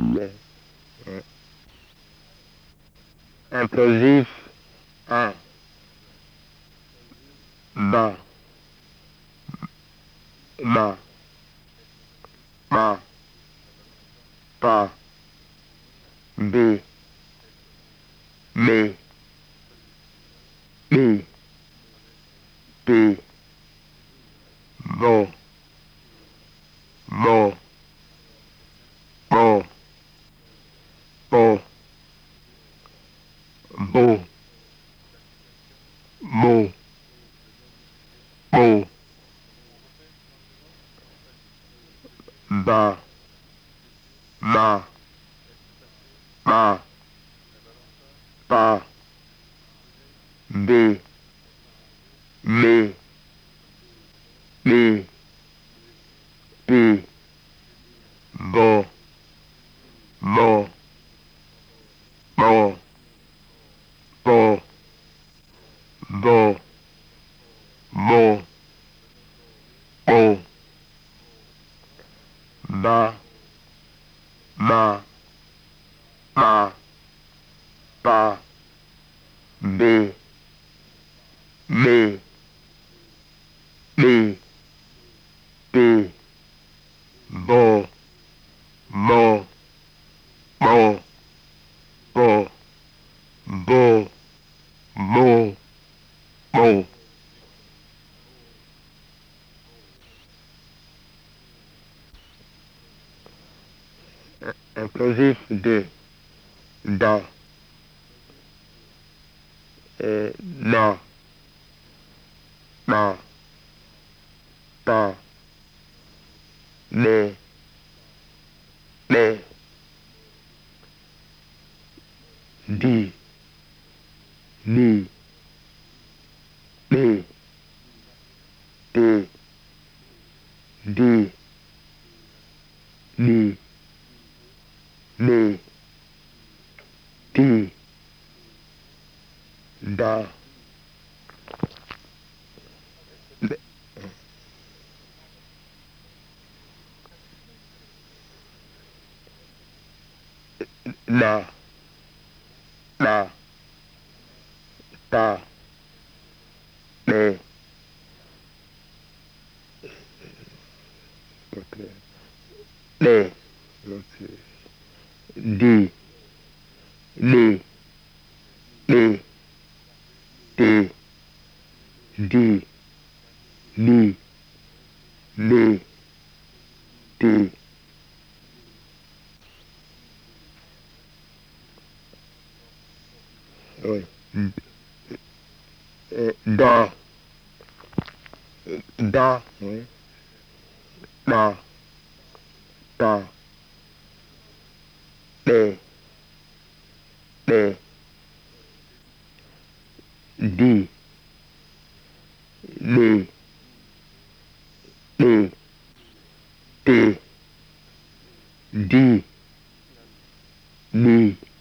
Implosif. Un. Bas. Bas. Bas. Pas. B. B. B. P. Bon. Bon. Bon. Bon. Beau. Beau. Beau. Bas. Bas. Bas. Pas. B. B. B. P. Bon. Bon. Bon. Bon. Bon. Bon. Bon. Bas. Bas. Pas. Pas. B. B. B. P. Bon. Bon. Bon. Bon. Bon. Bon. Bon. Implosif 2. Dans. Dans. Dans. Dans. Les. Les. Dit. Ni. Ni. T. Di. Ni. Ni. Ti. Da. La. La. Ta. Le. Le. Di. Li. Li. Ti. Di. Li. Li. Ti. Oui. Da. Da. Oui. Da. Ta. Le. Le. Di. Li. Li. Ti. Di. Li.